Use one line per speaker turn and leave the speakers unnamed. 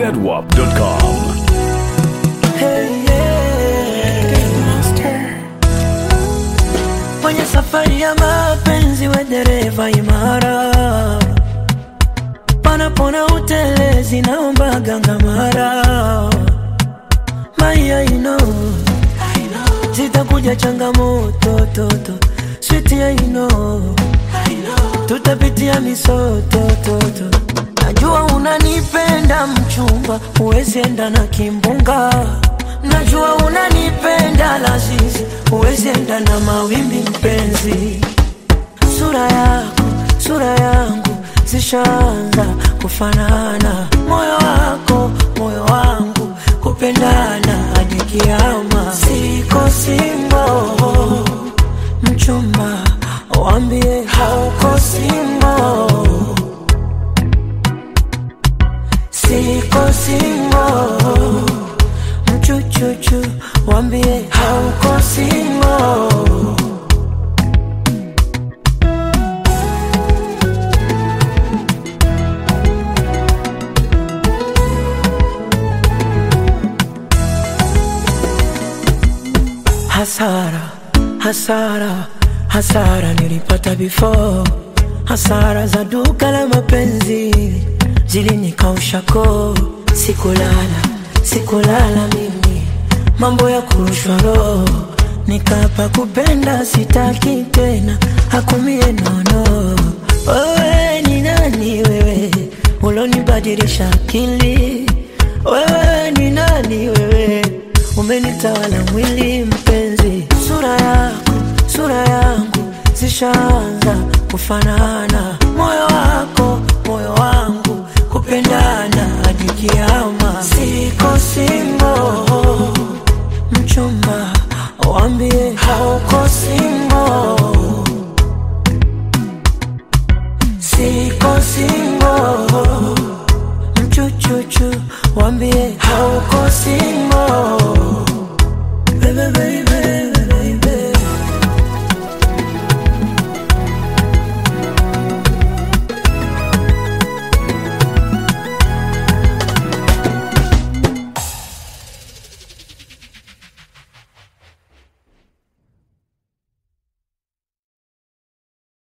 zedwap.com.
Hey, yeah. Kwenye safari ya mapenzi we dereva imara, panapona utelezi naomba gangamara. Maya zitakuja changamoto toto, sweetie I know tutapitia misoto toto. Najua unanipenda mchumba, huwezi enda na kimbunga. Najua unanipenda lazizi, huwezi enda na mawimbi mpenzi. Sura yangu zishaanza kufanana. Moyo wangu kupendana hadi kiyama. Siko single mchumba, waambie hauko single. Siko single mchuchuchu, waambie hauko single. Hasara nilipata before. Hasara za duka la mapenzi zilinikausha koo. Sikulala mimi, mambo ya kurushwa roho. Nikapa kupenda sitaki tena, hakumie nono. Wewe ni nani wewe, ulonibadilisha akili? Wewe ni nani wewe, umenitawala mwili mpenzi. Sura yangu zishaanza kufanana. Moyo wangu kupendana hadi kiyama. Siko single mchumba, waambie hauko single. Siko single mchuchuchu, waambie hauko single.